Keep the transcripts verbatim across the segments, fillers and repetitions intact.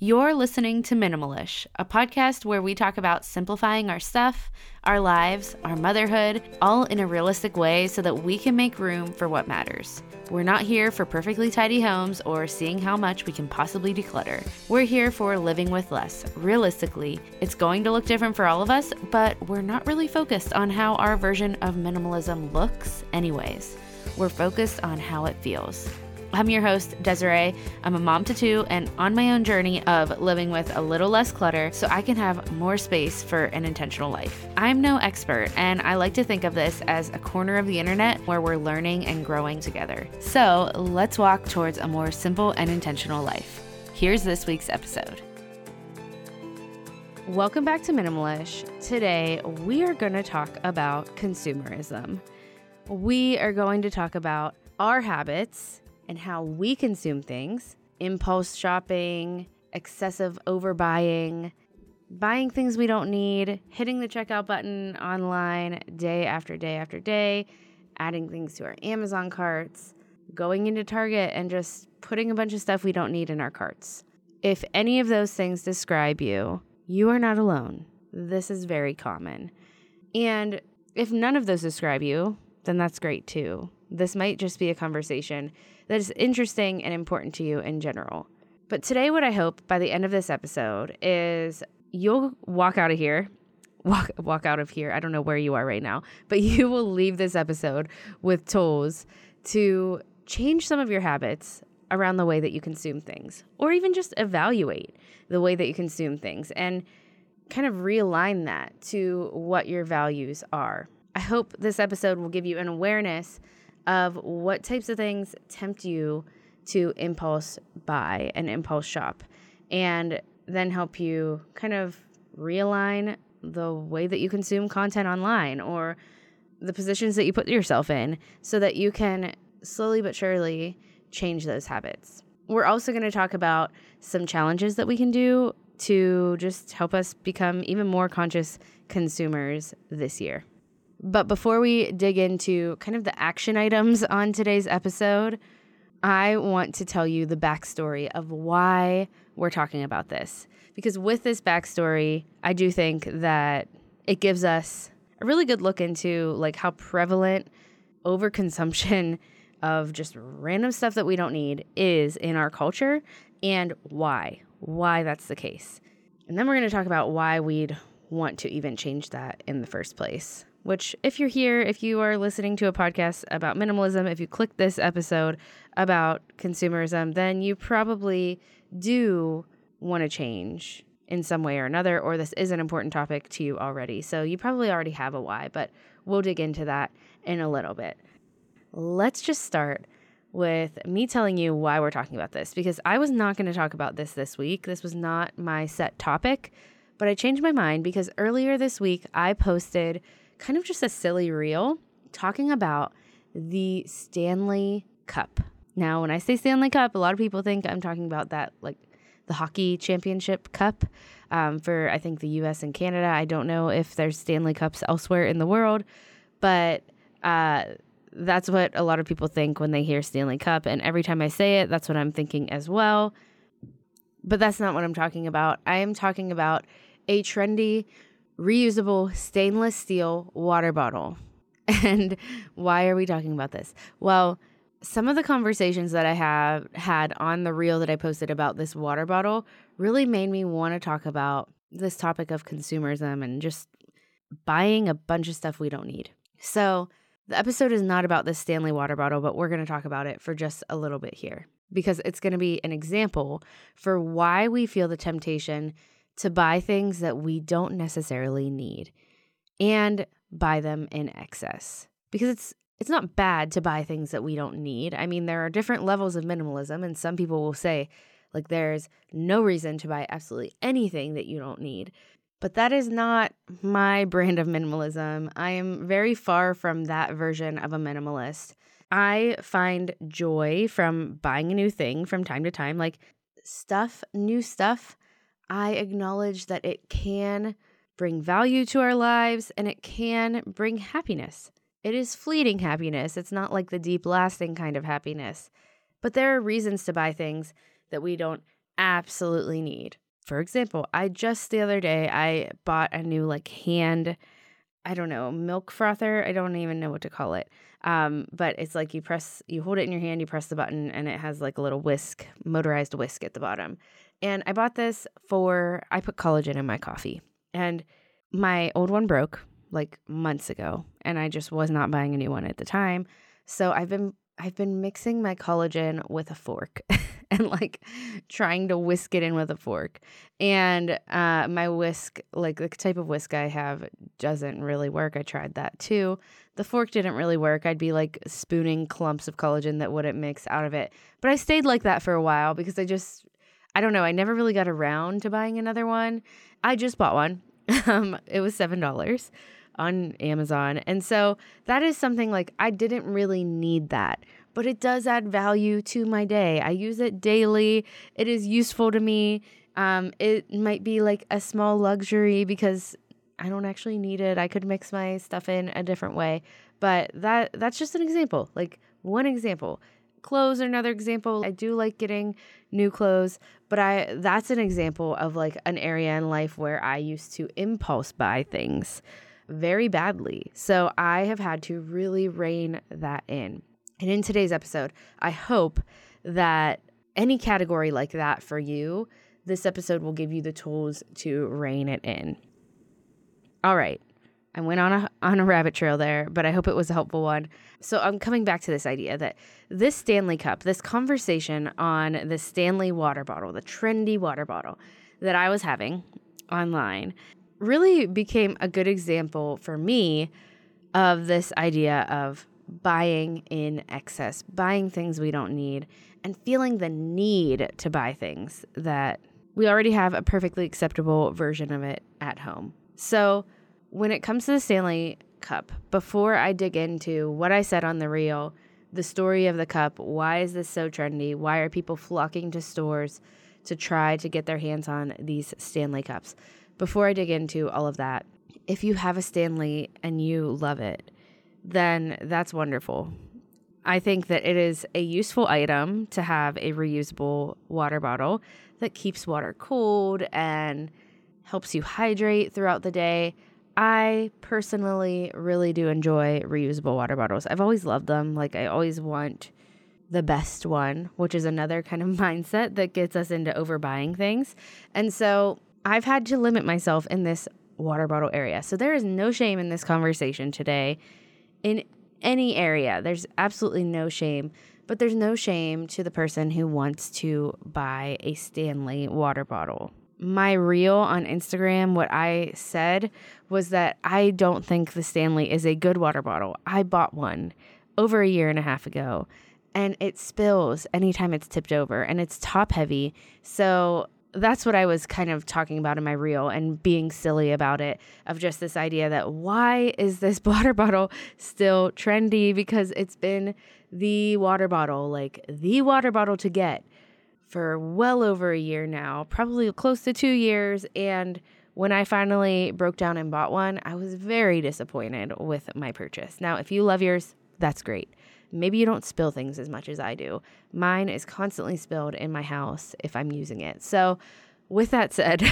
You're listening to Minimalish, a podcast where we talk about simplifying our stuff, our lives, our motherhood, all in a realistic way so that we can make room for what matters. We're not here for perfectly tidy homes or seeing how much we can possibly declutter. We're here for living with less. Realistically, it's going to look different for all of us, but we're not really focused on how our version of minimalism looks anyways. We're focused on how it feels. I'm your host, Desiree. I'm a mom to two and on my own journey of living with a little less clutter so I can have more space for an intentional life. I'm no expert, and I like to think of this as a corner of the internet where we're learning and growing together. So let's walk towards a more simple and intentional life. Here's this week's episode. Welcome back to Minimalish. Today, we are going to talk about consumerism. We are going to talk about our habits and how we consume things, impulse shopping, excessive overbuying, buying things we don't need, hitting the checkout button online day after day after day, adding things to our Amazon carts, going into Target and just putting a bunch of stuff we don't need in our carts. If any of those things describe you, you are not alone. This is very common. And if none of those describe you, then that's great too. This might just be a conversation that is interesting and important to you in general. But today, what I hope by the end of this episode is you'll walk out of here, walk, walk out of here. I don't know where you are right now, but you will leave this episode with tools to change some of your habits around the way that you consume things, or even just evaluate the way that you consume things and kind of realign that to what your values are. I hope this episode will give you an awareness of what types of things tempt you to impulse buy and impulse shop, and then help you kind of realign the way that you consume content online or the positions that you put yourself in so that you can slowly but surely change those habits. We're also going to talk about some challenges that we can do to just help us become even more conscious consumers this year. But before we dig into kind of the action items on today's episode, I want to tell you the backstory of why we're talking about this. Because with this backstory, I do think that it gives us a really good look into like how prevalent overconsumption of just random stuff that we don't need is in our culture and why, why that's the case. And then we're going to talk about why we'd want to even change that in the first place. Which, if you're here, if you are listening to a podcast about minimalism, if you click this episode about consumerism, then you probably do want to change in some way or another, or this is an important topic to you already. So you probably already have a why, but we'll dig into that in a little bit. Let's just start with me telling you why we're talking about this, because I was not going to talk about this this week. This was not my set topic, but I changed my mind because earlier this week I posted kind of just a silly reel talking about the Stanley Cup. Now, when I say Stanley Cup, a lot of people think I'm talking about that, like the hockey championship cup um, for, I think, the U S and Canada. I don't know if there's Stanley Cups elsewhere in the world, but uh, that's what a lot of people think when they hear Stanley Cup. And every time I say it, that's what I'm thinking as well. But that's not what I'm talking about. I am talking about a trendy reusable stainless steel water bottle. And why are we talking about this? Well, some of the conversations that I have had on the reel that I posted about this water bottle really made me want to talk about this topic of consumerism and just buying a bunch of stuff we don't need. So the episode is not about this Stanley water bottle, but we're going to talk about it for just a little bit here because it's going to be an example for why we feel the temptation to buy things that we don't necessarily need and buy them in excess. Because it's it's not bad to buy things that we don't need. I mean, there are different levels of minimalism, and some people will say, like, there's no reason to buy absolutely anything that you don't need. But that is not my brand of minimalism. I am very far from that version of a minimalist. I find joy from buying a new thing from time to time, like stuff, new stuff. I acknowledge that it can bring value to our lives and it can bring happiness. It is fleeting happiness. It's not like the deep, lasting kind of happiness. But there are reasons to buy things that we don't absolutely need. For example, I just the other day, I bought a new like hand, I don't know, milk frother. I don't even know what to call it. Um, but it's like you press, you hold it in your hand, you press the button, and it has like a little whisk, motorized whisk at the bottom. And I bought this for, I put collagen in my coffee. And my old one broke like months ago, and I just was not buying a new one at the time. So I've been I've been mixing my collagen with a fork and like trying to whisk it in with a fork. And uh, my whisk, like the type of whisk I have, doesn't really work. I tried that too. The fork didn't really work. I'd be like spooning clumps of collagen that wouldn't mix out of it. But I stayed like that for a while because I just, I don't know, I never really got around to buying another one. I just bought one. Um, it was seven dollars on Amazon. And so that is something like I didn't really need that, but it does add value to my day. I use it daily. It is useful to me. Um, it might be like a small luxury because I don't actually need it. I could mix my stuff in a different way, but that that's just an example, like one example. Clothes are another example. I do like getting new clothes, but I that's an example of like an area in life where I used to impulse buy things very badly. So I have had to really rein that in. And in today's episode, I hope that any category like that for you, this episode will give you the tools to rein it in. All right. I went on a on a rabbit trail there, but I hope it was a helpful one. So I'm coming back to this idea that this Stanley Cup, this conversation on the Stanley water bottle, the trendy water bottle that I was having online, really became a good example for me of this idea of buying in excess, buying things we don't need, and feeling the need to buy things that we already have a perfectly acceptable version of it at home. So when it comes to the Stanley Cup, before I dig into what I said on the reel, the story of the cup, why is this so trendy? Why are people flocking to stores to try to get their hands on these Stanley Cups? Before I dig into all of that, if you have a Stanley and you love it, then that's wonderful. I think that it is a useful item to have a reusable water bottle that keeps water cold and helps you hydrate throughout the day. I personally really do enjoy reusable water bottles. I've always loved them. Like I always want the best one, which is another kind of mindset that gets us into overbuying things. And so I've had to limit myself in this water bottle area. So there is no shame in this conversation today in any area. There's absolutely no shame, but there's no shame to the person who wants to buy a Stanley water bottle. My reel on Instagram, what I said was that I don't think the Stanley is a good water bottle. I bought one over a year and a half ago, and it spills anytime it's tipped over, and it's top heavy. So that's what I was kind of talking about in my reel and being silly about it, of just this idea that why is this water bottle still trendy? Because it's been the water bottle, like the water bottle to get for well over a year now, probably close to two years. And when I finally broke down and bought one, I was very disappointed with my purchase. Now, if you love yours, that's great. Maybe you don't spill things as much as I do. Mine is constantly spilled in my house if I'm using it. So with that said,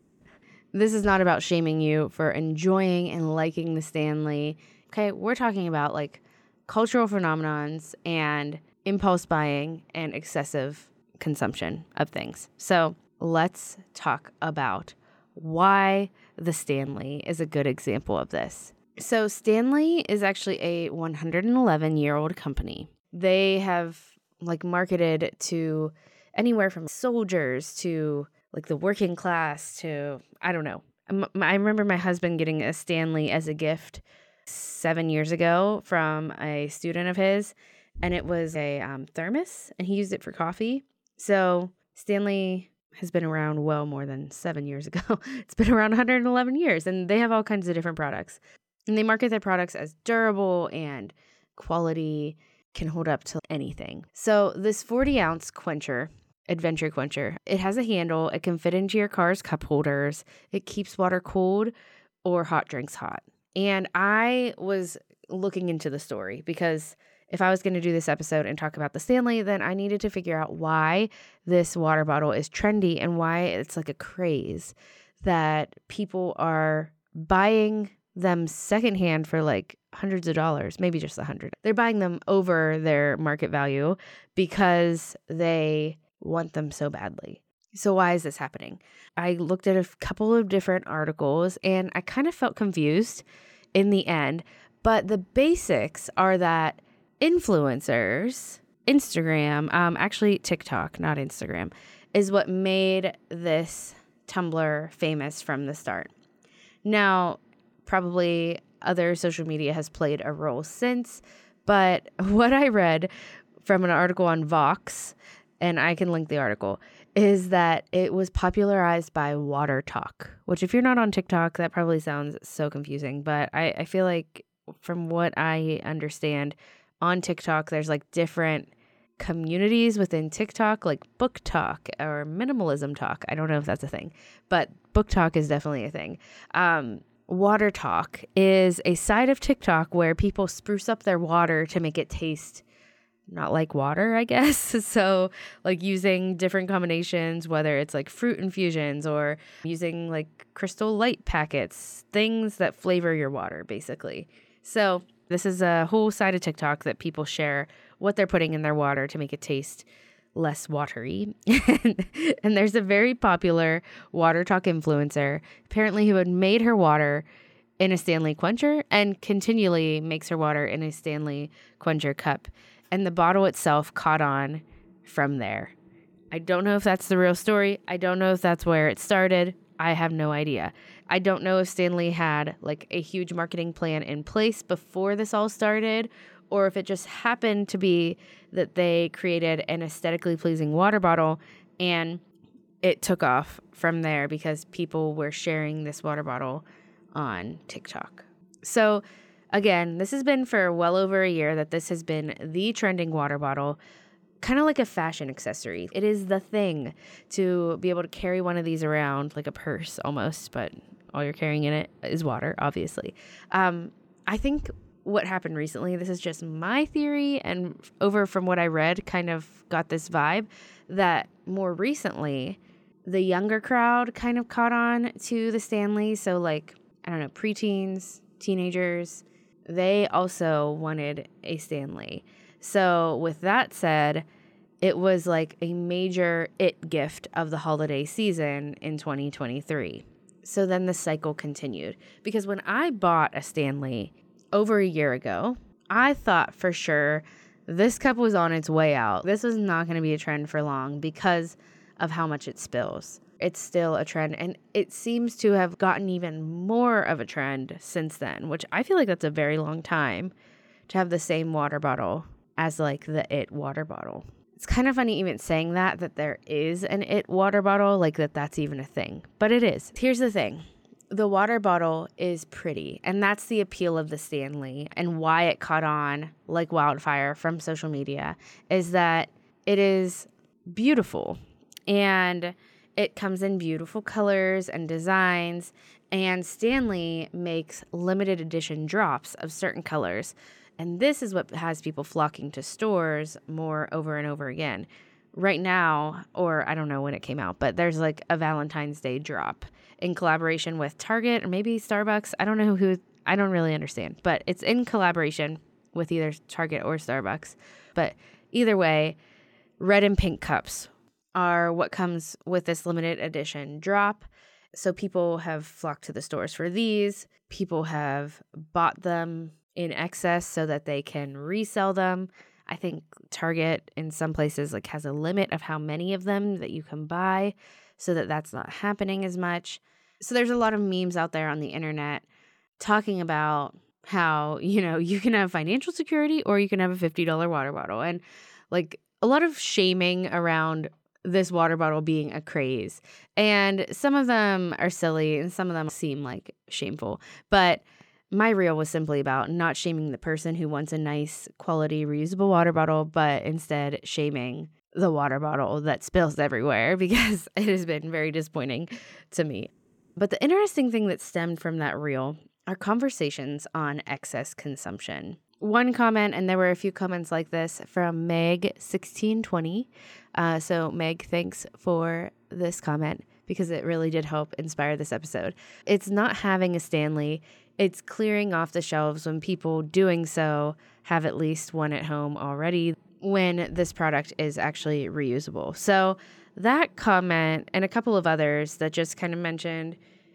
this is not about shaming you for enjoying and liking the Stanley. Okay, we're talking about like cultural phenomenons and impulse buying and excessive consumption of things. So let's talk about why the Stanley is a good example of this. So Stanley is actually a one hundred eleven year old company. They have like marketed to anywhere from soldiers to like the working class to, I don't know. I remember my husband getting a Stanley as a gift seven years ago from a student of his, and it was a um, thermos, and he used it for coffee. So Stanley has been around well more than seven years ago. It's been around one hundred eleven years, and they have all kinds of different products. And they market their products as durable and quality, can hold up to anything. So this forty ounce quencher, Adventure Quencher, it has a handle. It can fit into your car's cup holders. It keeps water cold or hot drinks hot. And I was looking into the story because if I was going to do this episode and talk about the Stanley, then I needed to figure out why this water bottle is trendy and why it's like a craze that people are buying them secondhand for like hundreds of dollars, maybe just a hundred. They're buying them over their market value because they want them so badly. So why is this happening? I looked at a couple of different articles and I kind of felt confused in the end, but the basics are that influencers, Instagram, um, actually TikTok, not Instagram, is what made this tumbler famous from the start. Now, probably other social media has played a role since, but what I read from an article on Vox, and I can link the article, is that it was popularized by Water Talk, which if you're not on TikTok, that probably sounds so confusing. But I, I feel like from what I understand on TikTok, there's like different communities within TikTok, like Book Talk or Minimalism Talk. I don't know if that's a thing, but Book Talk is definitely a thing. Um, Water Talk is a side of TikTok where people spruce up their water to make it taste not like water, I guess. So like using different combinations, whether it's like fruit infusions or using like Crystal Light packets, things that flavor your water, basically. So this is a whole side of TikTok that people share what they're putting in their water to make it taste less watery. And there's a very popular Water Talk influencer, apparently, who had made her water in a Stanley Quencher and continually makes her water in a Stanley Quencher cup. And the bottle itself caught on from there. I don't know if that's the real story. I don't know if that's where it started. I have no idea. I don't know if Stanley had like a huge marketing plan in place before this all started, or if it just happened to be that they created an aesthetically pleasing water bottle and it took off from there because people were sharing this water bottle on TikTok. So again, this has been for well over a year that this has been the trending water bottle, kind of like a fashion accessory. It is the thing to be able to carry one of these around like a purse almost, but all you're carrying in it is water, obviously. Um, I think what happened recently, this is just my theory, and over from what I read, kind of got this vibe that more recently, the younger crowd kind of caught on to the Stanley. So like, I don't know, preteens, teenagers, they also wanted a Stanley. So with that said, it was like a major it gift of the holiday season in twenty twenty-three. So then the cycle continued. Because when I bought a Stanley over a year ago, I thought for sure this cup was on its way out. This was not going to be a trend for long because of how much it spills. It's still a trend, and it seems to have gotten even more of a trend since then, which I feel like that's a very long time to have the same water bottle as like the It water bottle. It's kind of funny even saying that, that there is an It water bottle, like that that's even a thing, but it is. Here's the thing. The water bottle is pretty, and that's the appeal of the Stanley and why it caught on like wildfire from social media, is that it is beautiful and it comes in beautiful colors and designs, and Stanley makes limited edition drops of certain colors. And this is what has people flocking to stores more over and over again. Right now, or I don't know when it came out, but there's like a Valentine's Day drop in collaboration with Target or maybe Starbucks. I don't know who, I don't really understand, but it's in collaboration with either Target or Starbucks. But either way, red and pink cups are what comes with this limited edition drop. So people have flocked to the stores for these. People have bought them in excess so that they can resell them. I think Target in some places like has a limit of how many of them that you can buy, so that that's not happening as much. So there's a lot of memes out there on the internet talking about how, you know, you can have financial security or you can have a fifty dollars water bottle, and like a lot of shaming around this water bottle being a craze. And some of them are silly and some of them seem like shameful. But my reel was simply about not shaming the person who wants a nice quality reusable water bottle, but instead shaming the water bottle that spills everywhere, because it has been very disappointing to me. But the interesting thing that stemmed from that reel are conversations on excess consumption. one comment, and there were a few comments like this from Meg sixteen twenty. Uh, so Meg, thanks for this comment because it really did help inspire this episode. It's not having a Stanley. It's clearing off the shelves when people doing so have at least one at home already when this product is actually reusable. So that comment and a couple of others that just kind of mentioned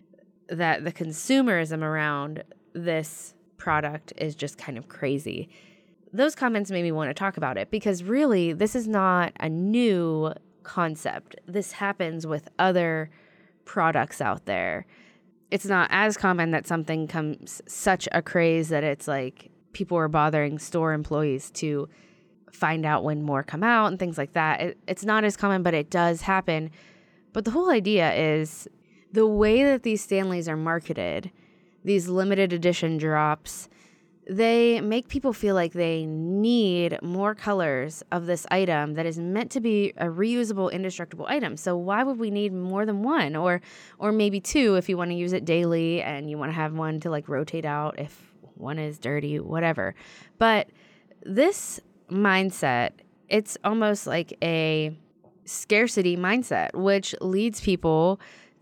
that the consumerism around this product is just kind of crazy. Those comments made me want to talk about it because really this is not a new concept. This happens with other products out there. It's not as common that something comes such a craze that it's like people are bothering store employees to find out when more come out and things like that. It, it's not as common, but it does happen. But the whole idea is the way that these Stanleys are marketed, these limited edition drops, they make people feel like they need more colors of this item that is meant to be a reusable, indestructible item. So why would we need more than one or or maybe two if you want to use it daily and you want to have one to like rotate out if one is dirty, whatever. But this mindset, it's almost like a scarcity mindset, which leads people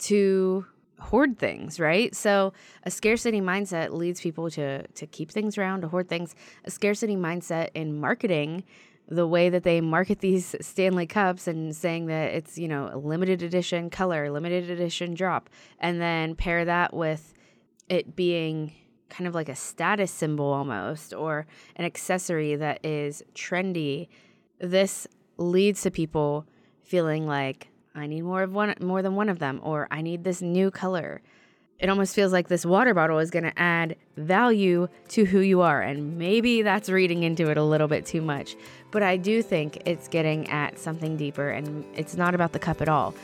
to hoard things, right? So a scarcity mindset leads people to to keep things around, to hoard things. A scarcity mindset in marketing, the way that they market these Stanley Cups and saying that it's, you know, a limited edition color, limited edition drop, and then pair that with it being kind of like a status symbol almost, or an accessory that is trendy. This leads to people feeling like, I need more of one, more than one of them, or I need this new color. It almost feels like this water bottle is going to add value to who you are. And maybe that's reading into it a little bit too much. But I do think it's getting at something deeper, and it's not about the cup at all.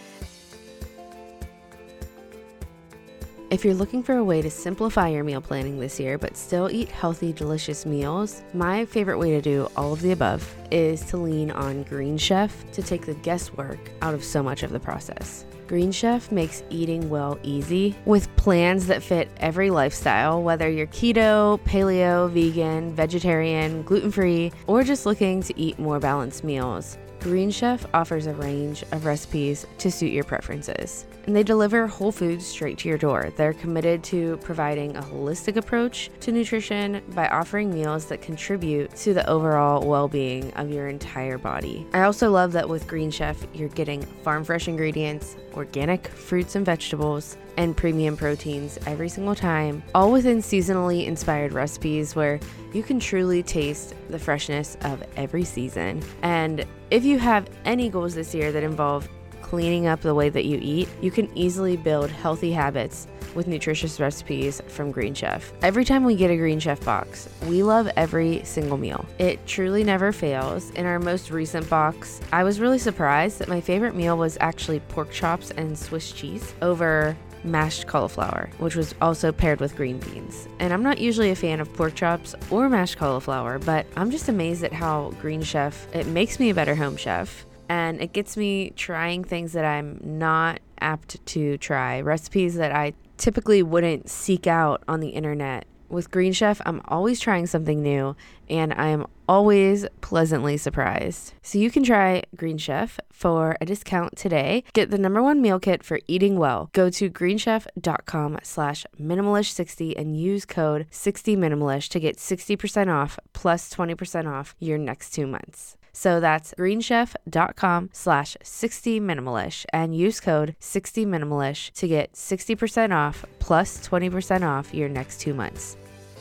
If you're looking for a way to simplify your meal planning this year, but still eat healthy, delicious meals, my favorite way to do all of the above is to lean on Green Chef to take the guesswork out of so much of the process. Green Chef makes eating well easy with plans that fit every lifestyle, whether you're keto, paleo, vegan, vegetarian, gluten-free, or just looking to eat more balanced meals. Green Chef offers a range of recipes to suit your preferences, and they deliver whole foods straight to your door. They're committed to providing a holistic approach to nutrition by offering meals that contribute to the overall well-being of your entire body. I also love that with Green Chef, you're getting farm fresh ingredients, organic fruits and vegetables, and premium proteins every single time, all within seasonally inspired recipes where you can truly taste the freshness of every season. And if you have any goals this year that involve cleaning up the way that you eat, you can easily build healthy habits with nutritious recipes from Green Chef. Every time we get a Green Chef box, we love every single meal. It truly never fails. In our most recent box, I was really surprised that my favorite meal was actually pork chops and Swiss cheese over mashed cauliflower, which was also paired with green beans. And I'm not usually a fan of pork chops or mashed cauliflower, but I'm just amazed at how Green Chef, it makes me a better home chef. And it gets me trying things that I'm not apt to try, recipes that I typically wouldn't seek out on the internet. With Green Chef, I'm always trying something new, and I am always pleasantly surprised. So you can try Green Chef for a discount today. Get the number one meal kit for eating well. Go to greenchef.com slash minimalish60 and use code sixty minimalish to get sixty percent off plus twenty percent off your next two months. So that's greenchef.com slash 60 minimalish and use code sixty minimalish to get sixty percent off plus twenty percent off your next two months.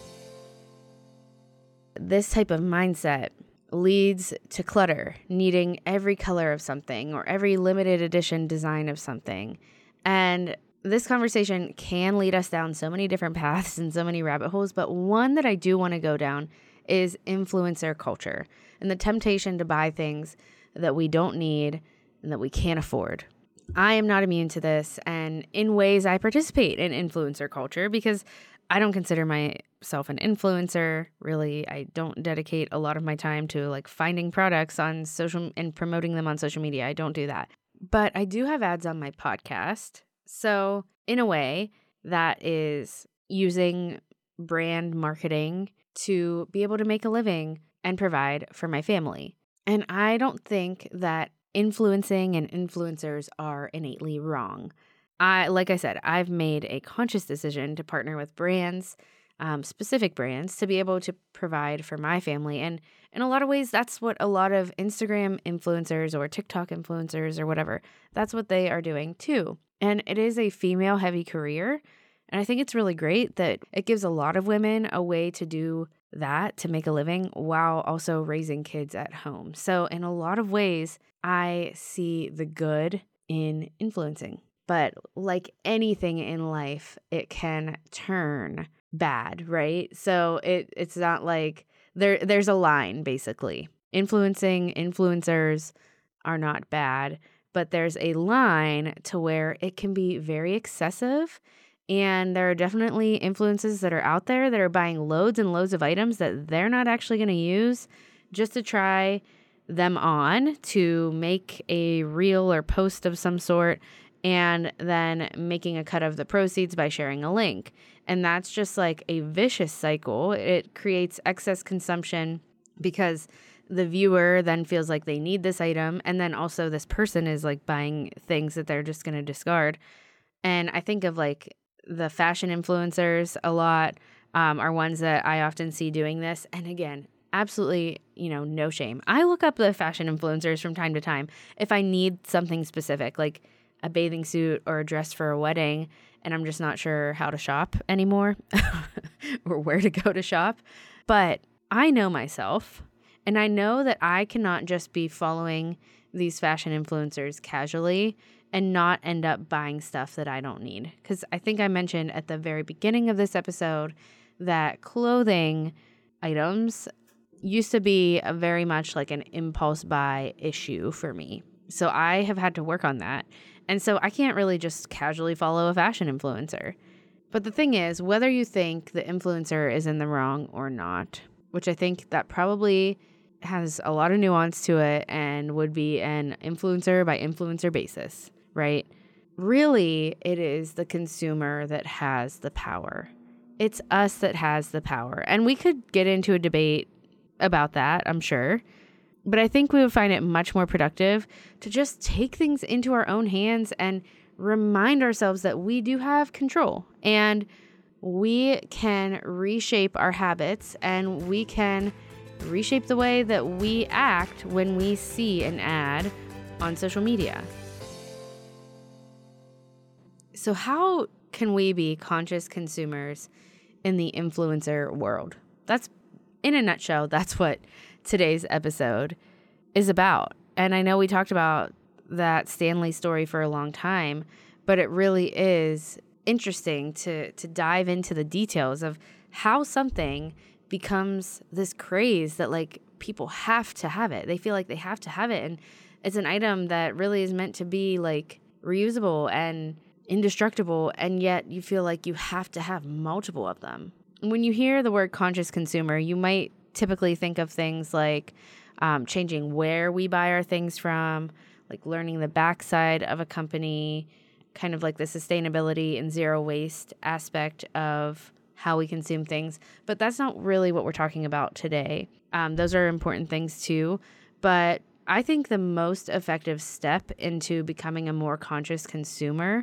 This type of mindset leads to clutter, needing every color of something or every limited edition design of something. And this conversation can lead us down so many different paths and so many rabbit holes, but one that I do want to go down is influencer culture and the temptation to buy things that we don't need and that we can't afford. I am not immune to this, and in ways I participate in influencer culture because I don't consider myself an influencer. Really, I don't dedicate a lot of my time to like finding products on social and promoting them on social media. I don't do that. But I do have ads on my podcast. So in a way, that is using brand marketing to be able to make a living and provide for my family. And I don't think that influencing and influencers are innately wrong. I, like I said, I've made a conscious decision to partner with brands, um, specific brands, to be able to provide for my family. And in a lot of ways, that's what a lot of Instagram influencers or TikTok influencers or whatever, that's what they are doing too. And it is a female-heavy career. And I think it's really great that it gives a lot of women a way to do that, to make a living while also raising kids at home. So in a lot of ways, I see the good in influencing. But like anything in life, it can turn bad, right? So it it's not like there there's a line, basically. Influencing influencers are not bad, but there's a line to where it can be very excessive. And there are definitely influencers that are out there that are buying loads and loads of items that they're not actually going to use just to try them on to make a reel or post of some sort, and then making a cut of the proceeds by sharing a link. And that's just like a vicious cycle. It creates excess consumption because the viewer then feels like they need this item. And then also this person is like buying things that they're just going to discard. And I think of like the fashion influencers a lot, um, are ones that I often see doing this. And again, absolutely, you know, no shame. I look up the fashion influencers from time to time if I need something specific, like a bathing suit or a dress for a wedding, and I'm just not sure how to shop anymore or where to go to shop. But I know myself, and I know that I cannot just be following these fashion influencers casually and not end up buying stuff that I don't need. Because I think I mentioned at the very beginning of this episode that clothing items used to be a very much like an impulse buy issue for me. So I have had to work on that. And so I can't really just casually follow a fashion influencer. But the thing is, whether you think the influencer is in the wrong or not, which I think that probably has a lot of nuance to it and would be an influencer by influencer basis, right? Really, it is the consumer that has the power. It's us that has the power. And we could get into a debate about that, I'm sure. But I think we would find it much more productive to just take things into our own hands and remind ourselves that we do have control and we can reshape our habits and we can reshape the way that we act when we see an ad on social media. So how can we be conscious consumers in the influencer world? That's, in a nutshell, that's what today's episode is about. And I know we talked about that Stanley story for a long time, but it really is interesting to to dive into the details of how something becomes this craze that like people have to have it. They feel like they have to have it. And it's an item that really is meant to be like reusable and indestructible. And yet you feel like you have to have multiple of them. When you hear the word conscious consumer, you might typically think of things like um, changing where we buy our things from, like learning the backside of a company, kind of like the sustainability and zero waste aspect of how we consume things. But that's not really what we're talking about today. Um, those are important things too. But I think the most effective step into becoming a more conscious consumer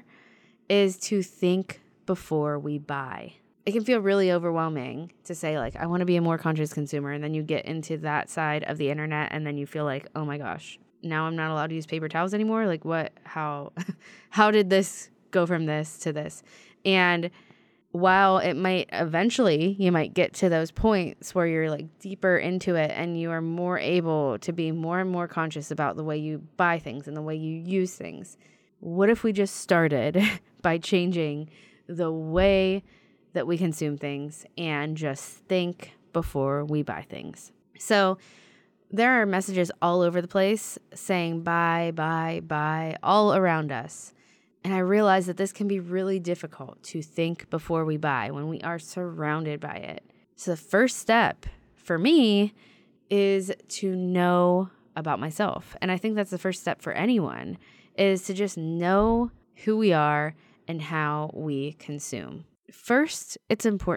is to think before we buy. It can feel really overwhelming to say, like, I want to be a more conscious consumer. And then you get into that side of the internet and then you feel like, oh my gosh, now I'm not allowed to use paper towels anymore. Like what, how, how did this go from this to this? And while it might eventually, you might get to those points where you're like deeper into it and you are more able to be more and more conscious about the way you buy things and the way you use things. What if we just started by changing the way that we consume things and just think before we buy things? So there are messages all over the place saying buy, buy, buy all around us. And I realize that this can be really difficult to think before we buy when we are surrounded by it. So the first step for me is to know about myself. And I think that's the first step for anyone, is to just know who we are and how we consume. First, it's important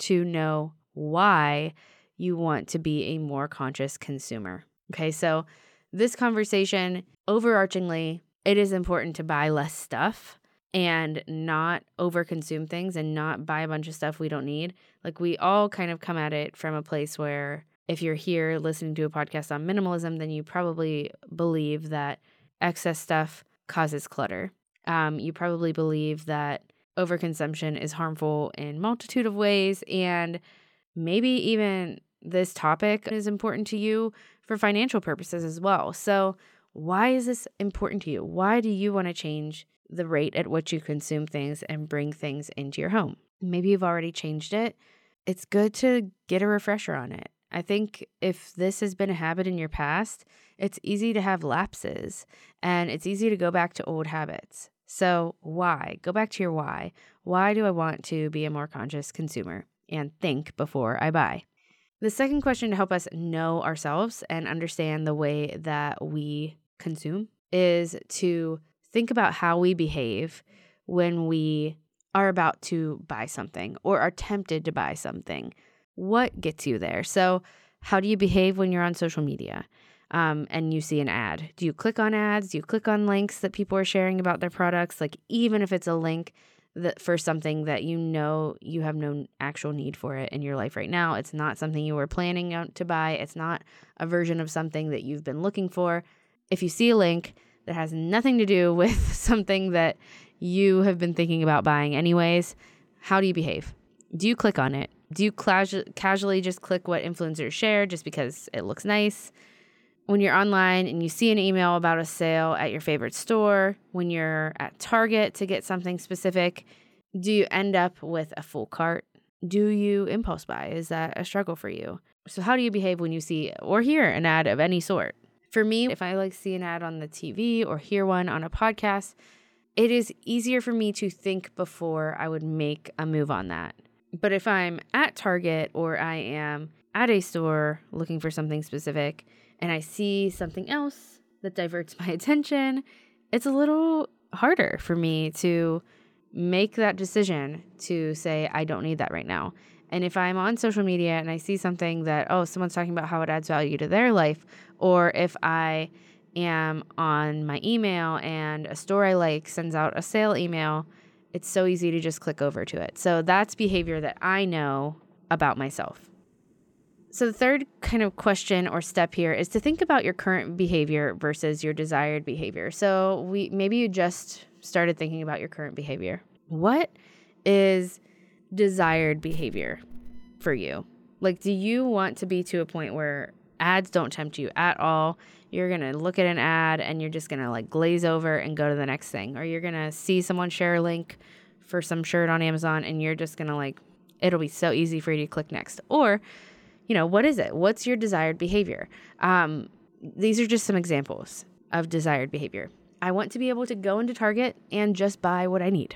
to know why you want to be a more conscious consumer. Okay, so this conversation, overarchingly, it is important to buy less stuff and not overconsume things and not buy a bunch of stuff we don't need. Like, we all kind of come at it from a place where if you're here listening to a podcast on minimalism, then you probably believe that excess stuff causes clutter. Um, you probably believe that overconsumption is harmful in multitude of ways, and maybe even this topic is important to you for financial purposes as well. So why is this important to you? Why do you want to change the rate at which you consume things and bring things into your home? Maybe you've already changed it. It's good to get a refresher on it. I think if this has been a habit in your past, it's easy to have lapses and it's easy to go back to old habits. So why? Go back to your why. Why do I want to be a more conscious consumer? And think before I buy. The second question to help us know ourselves and understand the way that we consume is to think about how we behave when we are about to buy something or are tempted to buy something. What gets you there? So how do you behave when you're on social media um, and you see an ad? Do you click on ads? Do you click on links that people are sharing about their products? Like, even if it's a link that for something that you know you have no actual need for it in your life right now, it's not something you were planning out to buy. It's not a version of something that you've been looking for. If you see a link that has nothing to do with something that you have been thinking about buying anyways, how do you behave? Do you click on it? Do you casu- casually just click what influencers share just because it looks nice? When you're online and you see an email about a sale at your favorite store, when you're at Target to get something specific, do you end up with a full cart? Do you impulse buy? Is that a struggle for you? So how do you behave when you see or hear an ad of any sort? For me, if I like see an ad on the T V or hear one on a podcast, it is easier for me to think before I would make a move on that. But if I'm at Target or I am at a store looking for something specific and I see something else that diverts my attention, it's a little harder for me to make that decision to say, I don't need that right now. And if I'm on social media and I see something that, oh, someone's talking about how it adds value to their life, or if I am on my email and a store I like sends out a sale email, it's so easy to just click over to it. So that's behavior that I know about myself. So the third kind of question or step here is to think about your current behavior versus your desired behavior. So we maybe you just started thinking about your current behavior. What is desired behavior for you? Like, do you want to be to a point where ads don't tempt you at all? You're going to look at an ad and you're just going to like glaze over and go to the next thing. Or you're going to see someone share a link for some shirt on Amazon and you're just going to like, it'll be so easy for you to click next. Or, you know, what is it? What's your desired behavior? Um, these are just some examples of desired behavior. I want to be able to go into Target and just buy what I need.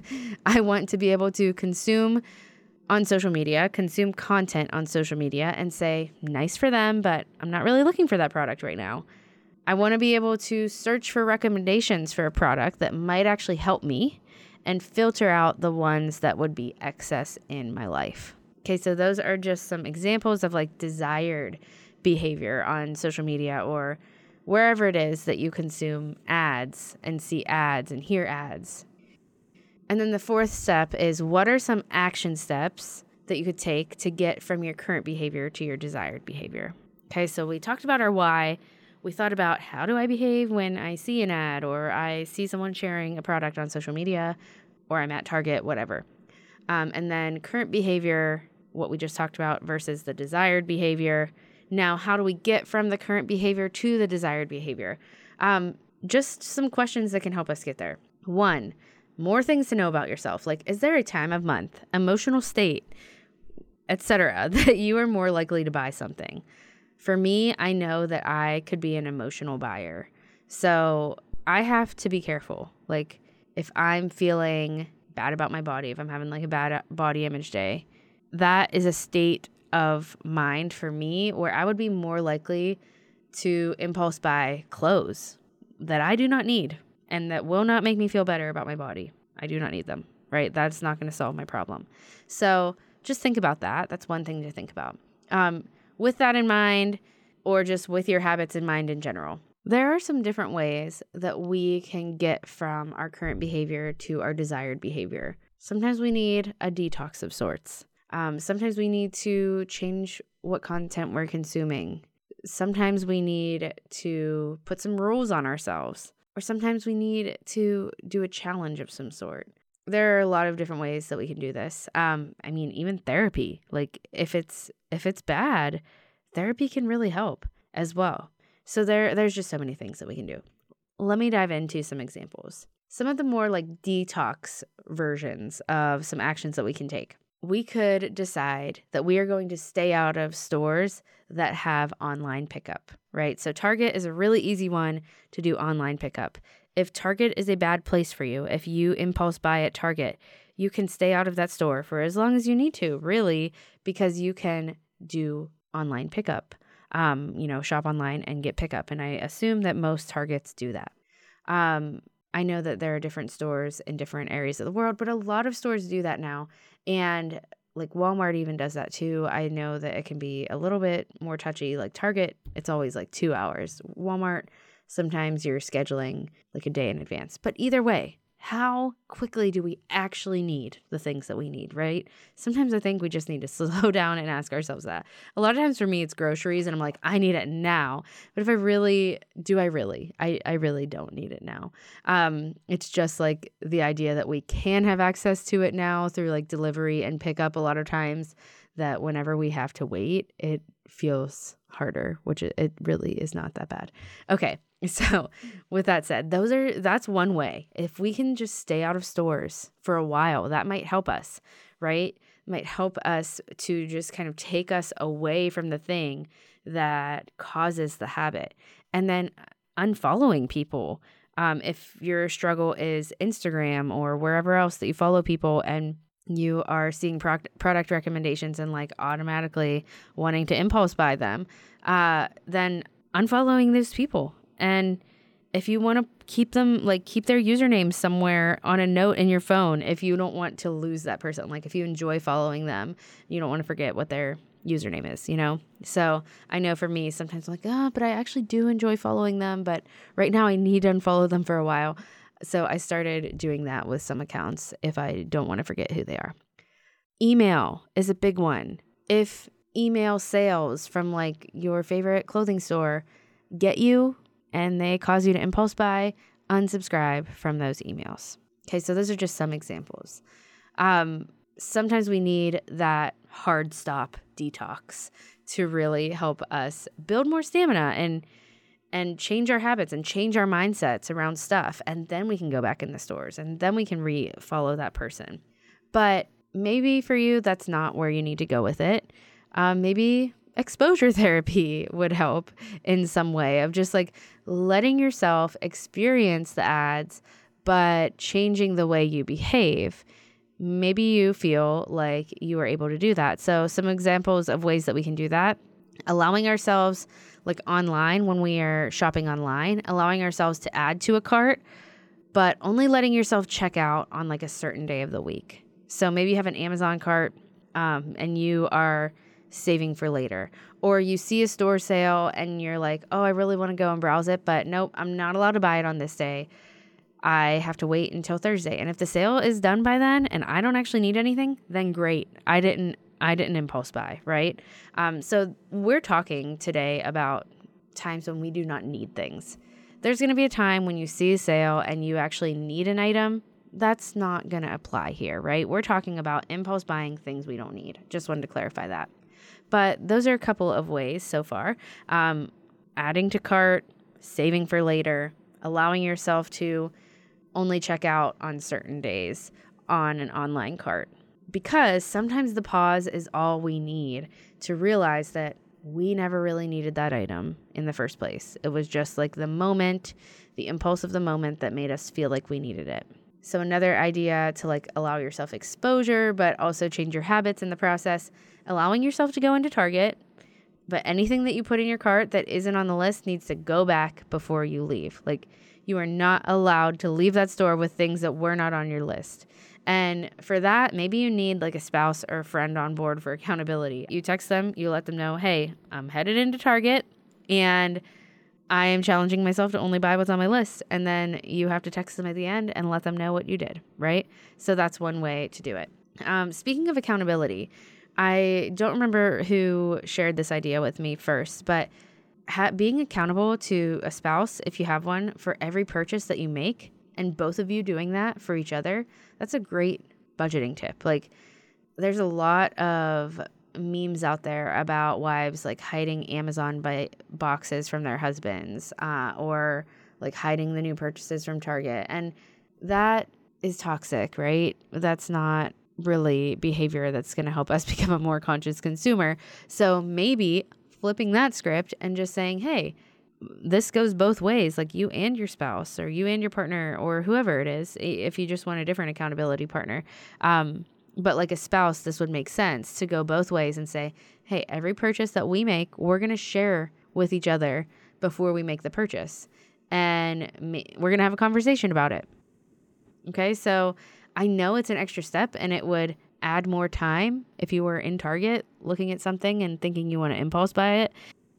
I want to be able to consume on social media, consume content on social media and say, nice for them, but I'm not really looking for that product right now. I want to be able to search for recommendations for a product that might actually help me and filter out the ones that would be excess in my life. Okay, so those are just some examples of like desired behavior on social media or wherever it is that you consume ads and see ads and hear ads. And then the fourth step is, what are some action steps that you could take to get from your current behavior to your desired behavior? Okay, so we talked about our why. We thought about, how do I behave when I see an ad or I see someone sharing a product on social media or I'm at Target, whatever. Um, and then current behavior, what we just talked about versus the desired behavior. Now, how do we get from the current behavior to the desired behavior? Um, just some questions that can help us get there. One, more things to know about yourself. Like, is there a time of month, emotional state, et cetera, that you are more likely to buy something? For me, I know that I could be an emotional buyer. So I have to be careful. Like, if I'm feeling bad about my body, if I'm having like a bad body image day, that is a state of mind for me where I would be more likely to impulse buy clothes that I do not need and that will not make me feel better about my body. I do not need them, right? That's not going to solve my problem. So just think about that. That's one thing to think about. Um, with that in mind, or just with your habits in mind in general, there are some different ways that we can get from our current behavior to our desired behavior. Sometimes we need a detox of sorts. Um, sometimes we need to change what content we're consuming. Sometimes we need to put some rules on ourselves, or sometimes we need to do a challenge of some sort. There are a lot of different ways that we can do this. Um, I mean, even therapy, like if it's if it's bad, therapy can really help as well. So there, there's just so many things that we can do. Let me dive into some examples. Some of the more like detox versions of some actions that we can take. We could decide that we are going to stay out of stores that have online pickup, right? So Target is a really easy one to do online pickup. If Target is a bad place for you, if you impulse buy at Target, you can stay out of that store for as long as you need to, really, because you can do online pickup. Um, you know, shop online and get pickup. And I assume that most Targets do that. Um, I know that there are different stores in different areas of the world, but a lot of stores do that now. And like Walmart even does that too. I know that it can be a little bit more touchy. Like Target, it's always like two hours. Walmart, sometimes you're scheduling like a day in advance. But either way, how quickly do we actually need the things that we need, right? Sometimes I think we just need to slow down and ask ourselves that. A lot of times for me, it's groceries and I'm like, I need it now. But if I really, do I really? I, I really don't need it now. Um, it's just like the idea that we can have access to it now through like delivery and pickup a lot of times, that whenever we have to wait, it feels harder, which it, it really is not that bad. Okay. So with that said, those are that's one way. If we can just stay out of stores for a while, that might help us, right? Might help us to just kind of take us away from the thing that causes the habit. And then unfollowing people. Um, if your struggle is Instagram or wherever else that you follow people and you are seeing pro- product recommendations and like automatically wanting to impulse buy them, uh, then unfollowing those people. And if you want to keep them, like keep their username somewhere on a note in your phone, if you don't want to lose that person, like if you enjoy following them, you don't want to forget what their username is, you know? So I know for me, sometimes I'm like, oh, but I actually do enjoy following them. But right now I need to unfollow them for a while. So I started doing that with some accounts if I don't want to forget who they are. Email is a big one. If email sales from like your favorite clothing store get you and they cause you to impulse buy, unsubscribe from those emails. Okay, so those are just some examples. Um, sometimes we need that hard stop detox to really help us build more stamina and and change our habits and change our mindsets around stuff. And then we can go back in the stores and then we can re-follow that person. But maybe for you, that's not where you need to go with it. Um, maybe exposure therapy would help in some way of just like letting yourself experience the ads, but changing the way you behave. Maybe you feel like you are able to do that. So some examples of ways that we can do that: allowing ourselves like online when we are shopping online, allowing ourselves to add to a cart, but only letting yourself check out on like a certain day of the week. So maybe you have an Amazon cart um, and you are saving for later, or you see a store sale and you're like, oh, I really want to go and browse it, but nope, I'm not allowed to buy it on this day. I have to wait until Thursday. And if the sale is done by then and I don't actually need anything, then great. I didn't I didn't impulse buy, right? Um, so we're talking today about times when we do not need things. There's going to be a time when you see a sale and you actually need an item. That's not going to apply here, right? We're talking about impulse buying things we don't need. Just wanted to clarify that. But those are a couple of ways so far. Um, adding to cart, saving for later, allowing yourself to only check out on certain days on an online cart. Because sometimes the pause is all we need to realize that we never really needed that item in the first place. It was just like the moment, the impulse of the moment that made us feel like we needed it. So another idea to like allow yourself exposure, but also change your habits in the process, allowing yourself to go into Target, but anything that you put in your cart that isn't on the list needs to go back before you leave. Like You are not allowed to leave that store with things that were not on your list. And for that, maybe you need like a spouse or a friend on board for accountability. You text them, you let them know, hey, I'm headed into Target and I am challenging myself to only buy what's on my list. And then you have to text them at the end and let them know what you did, right? So that's one way to do it. Um, speaking of accountability, I don't remember who shared this idea with me first, but ha- being accountable to a spouse, if you have one, for every purchase that you make, and both of you doing that for each other, that's a great budgeting tip. Like, there's a lot of memes out there about wives like hiding Amazon by boxes from their husbands, uh, or like hiding the new purchases from Target. And that is toxic, right? That's not really behavior that's going to help us become a more conscious consumer. So maybe flipping that script and just saying, hey, this goes both ways, like you and your spouse or you and your partner or whoever it is, if you just want a different accountability partner. Um, but like a spouse, this would make sense to go both ways and say, hey, every purchase that we make, we're going to share with each other before we make the purchase. And we're going to have a conversation about it. Okay, so I know it's an extra step and it would add more time if you were in Target looking at something and thinking you want to impulse buy it.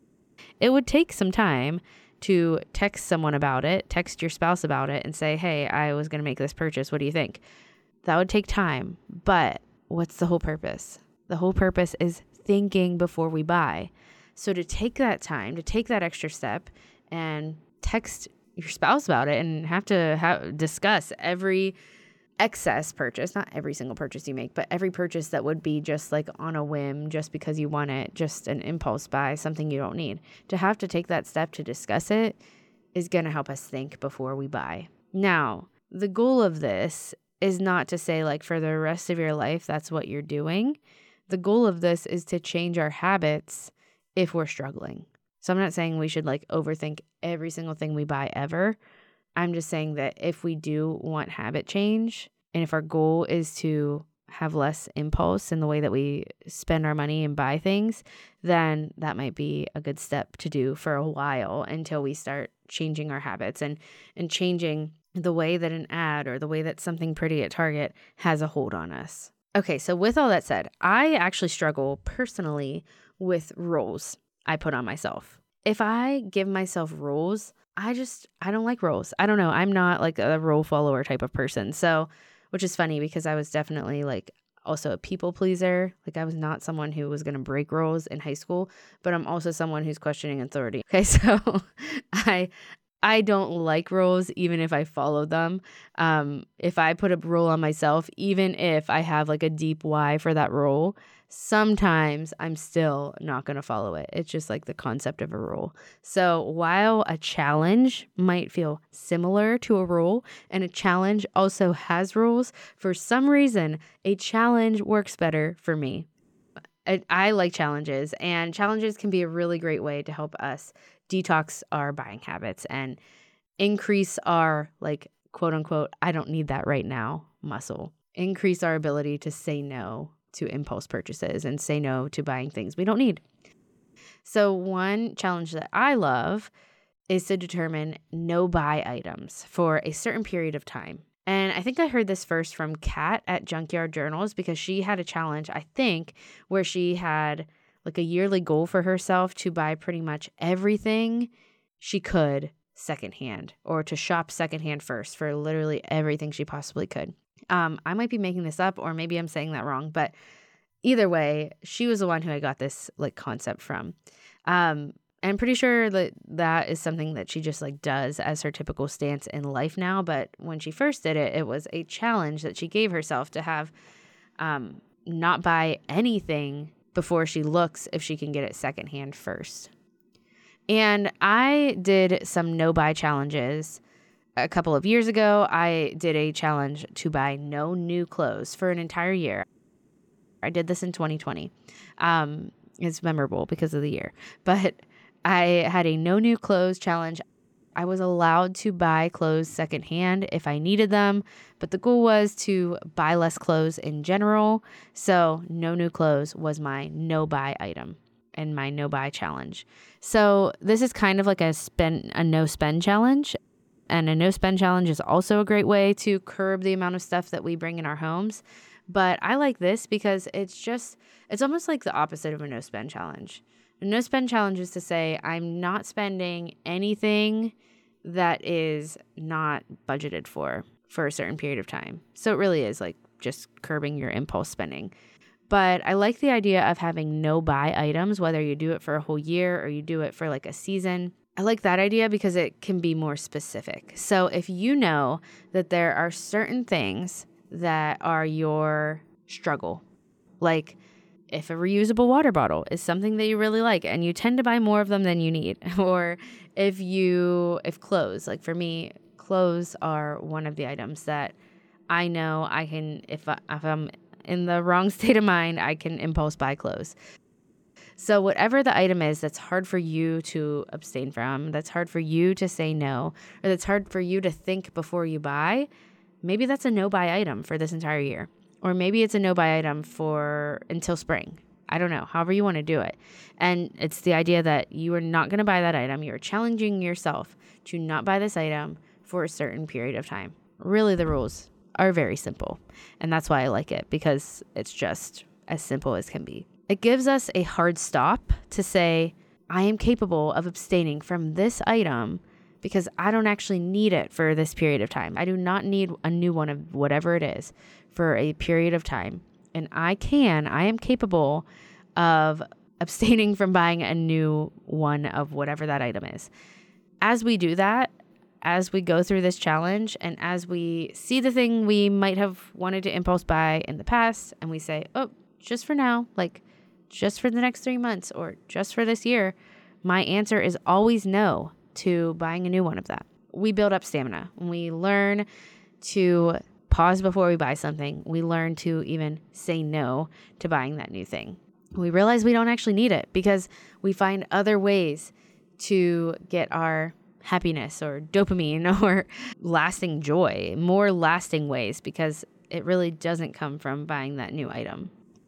It would take some time to text someone about it, text your spouse about it and say, hey, I was going to make this purchase. What do you think? That would take time. But what's the whole purpose? The whole purpose is thinking before we buy. So to take that time, to take that extra step and text your spouse about it and have to have, discuss every excess purchase, not every single purchase you make, but every purchase that would be just like on a whim, just because you want it, just an impulse buy, something you don't need. To have to take that step to discuss it is going to help us think before we buy. Now, the goal of this is not to say like for the rest of your life, that's what you're doing. The goal of this is to change our habits if we're struggling. So I'm not saying we should like overthink every single thing we buy ever. I'm just saying that if we do want habit change, and if our goal is to have less impulse in the way that we spend our money and buy things, then that might be a good step to do for a while until we start changing our habits and, and changing the way that an ad or the way that something pretty at Target has a hold on us. Okay, so with all that said, I actually struggle personally with rules I put on myself. If I give myself rules, I just, I don't like rules. I don't know. I'm not like a rule follower type of person. So, which is funny because I was definitely like also a people pleaser. Like I was not someone who was going to break rules in high school, but I'm also someone who's questioning authority. Okay. So I, I don't like rules, even if I follow them. Um, if I put a rule on myself, even if I have like a deep why for that rule, sometimes I'm still not going to follow it. It's just like the concept of a rule. So while a challenge might feel similar to a rule, and a challenge also has rules, for some reason, a challenge works better for me. I, I like challenges, and challenges can be a really great way to help us detox our buying habits and increase our like quote unquote, I don't need that right now muscle, increase our ability to say no to impulse purchases and say no to buying things we don't need. So one challenge that I love is to determine no buy items for a certain period of time. And I think I heard this first from Kat at Junkyard Journals because she had a challenge, I think, where she had like a yearly goal for herself to buy pretty much everything she could secondhand, or to shop secondhand first for literally everything she possibly could. Um, I might be making this up, or maybe I'm saying that wrong, but either way, she was the one who I got this like concept from. Um, and I'm pretty sure that that is something that she just like does as her typical stance in life now. But when she first did it, it was a challenge that she gave herself to have um, not buy anything before she looks if she can get it secondhand first. And I did some no buy challenges a couple of years ago. I did a challenge to buy no new clothes for an entire year. I did this in twenty twenty. Um, it's memorable because of the year, but I had a no new clothes challenge. I was allowed to buy clothes secondhand if I needed them, but the goal was to buy less clothes in general. So no new clothes was my no buy item and my no buy challenge. So this is kind of like a spend, a no spend challenge. And a no spend challenge is also a great way to curb the amount of stuff that we bring in our homes. But I like this because it's just, it's almost like the opposite of a no spend challenge. A no spend challenge is to say, I'm not spending anything that is not budgeted for for a certain period of time. So it really is like just curbing your impulse spending. But I like the idea of having no buy items, whether you do it for a whole year or you do it for like a season. I like that idea because it can be more specific. So if you know that there are certain things that are your struggle, like if a reusable water bottle is something that you really like and you tend to buy more of them than you need, or if you, if clothes, like for me, clothes are one of the items that I know I can, if, I, if I'm in the wrong state of mind, I can impulse buy clothes. So whatever the item is that's hard for you to abstain from, that's hard for you to say no, or that's hard for you to think before you buy, maybe that's a no buy item for this entire year. Or maybe it's a no buy item for until spring. I don't know, however you want to do it. And it's the idea that you are not going to buy that item. You're challenging yourself to not buy this item for a certain period of time. Really, the rules are very simple. And that's why I like it, because it's just as simple as can be. It gives us a hard stop to say, I am capable of abstaining from this item because I don't actually need it for this period of time. I do not need a new one of whatever it is for a period of time. And I can, I am capable of abstaining from buying a new one of whatever that item is. As we do that, as we go through this challenge, and as we see the thing we might have wanted to impulse buy in the past, and we say, oh, just for now, like just for the next three months or just for this year, my answer is always no to buying a new one of that. We build up stamina. We learn to pause before we buy something. We learn to even say no to buying that new thing. We realize we don't actually need it because we find other ways to get our happiness or dopamine or lasting joy, more lasting ways, because it really doesn't come from buying that new item.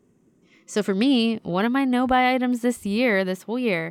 So for me, one of my no-buy items this year, this whole year,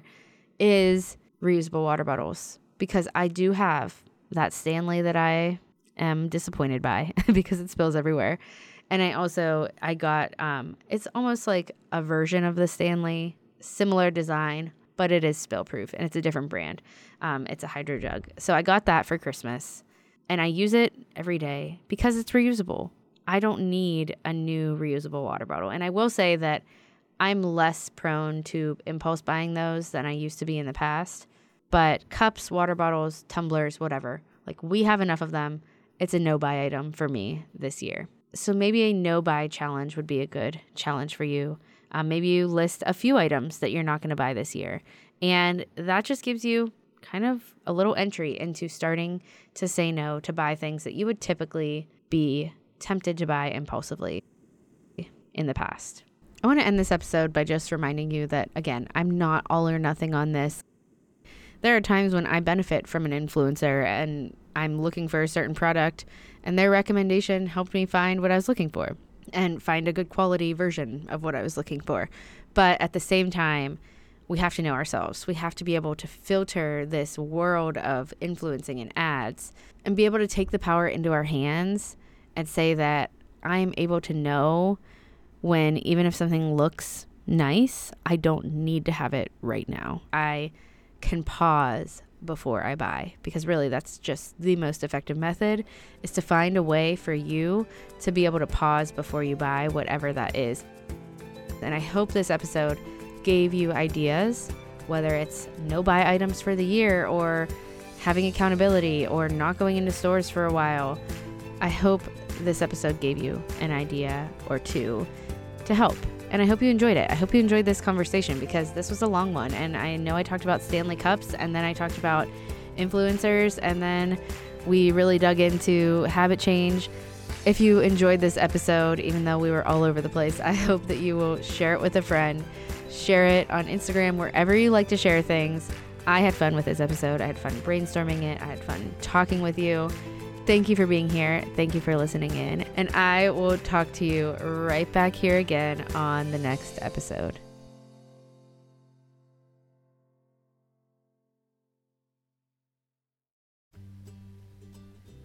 is reusable water bottles, because I do have that Stanley that I am disappointed by because it spills everywhere. And I also, I got, um, it's almost like a version of the Stanley, similar design, but it is spill proof and it's a different brand. Um, it's a hydro jug. So I got that for Christmas and I use it every day because it's reusable. I don't need a new reusable water bottle. And I will say that I'm less prone to impulse buying those than I used to be in the past. But cups, water bottles, tumblers, whatever, like we have enough of them. It's a no-buy item for me this year. So maybe a no-buy challenge would be a good challenge for you. Um, maybe you list a few items that you're not going to buy this year. And that just gives you kind of a little entry into starting to say no to buy things that you would typically be tempted to buy impulsively in the past. I want to end this episode by just reminding you that, again, I'm not all or nothing on this. There are times when I benefit from an influencer and I'm looking for a certain product and their recommendation helped me find what I was looking for and find a good quality version of what I was looking for. But at the same time, we have to know ourselves. We have to be able to filter this world of influencing and ads and be able to take the power into our hands and say that I'm able to know when, even if something looks nice, I don't need to have it right now. I can pause before I buy, because really that's just the most effective method, is to find a way for you to be able to pause before you buy whatever that is. And I hope this episode gave you ideas, whether it's no buy items for the year or having accountability or not going into stores for a while. I hope this episode gave you an idea or two to help. And I hope you enjoyed it. I hope you enjoyed this conversation because this was a long one. And I know I talked about Stanley Cups and then I talked about influencers and then we really dug into habit change. If you enjoyed this episode, even though we were all over the place, I hope that you will share it with a friend. Share it on Instagram, wherever you like to share things. I had fun with this episode. I had fun brainstorming it. I had fun talking with you. Thank you for being here. Thank you for listening in. And I will talk to you right back here again on the next episode.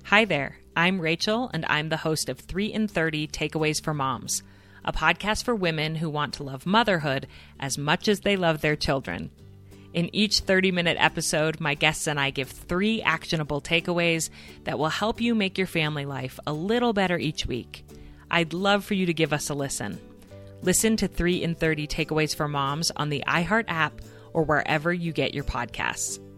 Hi there, I'm Rachel, and I'm the host of three in thirty Takeaways for Moms, a podcast for women who want to love motherhood as much as they love their children. In each thirty-minute episode, my guests and I give three actionable takeaways that will help you make your family life a little better each week. I'd love for you to give us a listen. Listen to three in thirty Takeaways for Moms on the iHeart app or wherever you get your podcasts.